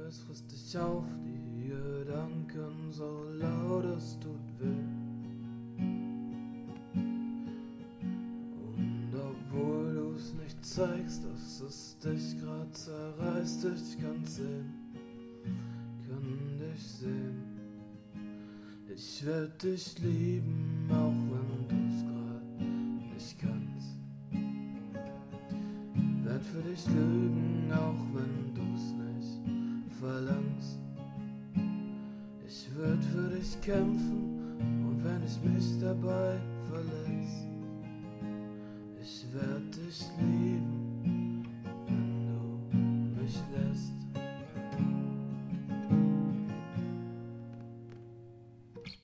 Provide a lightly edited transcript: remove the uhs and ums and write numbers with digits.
es frisst dich auf, die Gedanken so laut es tut weh. Und obwohl du's nicht zeigst, dass es dich grad zerreißt, ich kann's sehen, kann dich sehen. Ich werd dich lieben, auch wenn du's grad nicht kannst. Werd für dich lügen, auch wenn du's nicht verlangst. Ich würd für dich kämpfen, und wenn ich mich dabei verletz, ich werd dich lieben.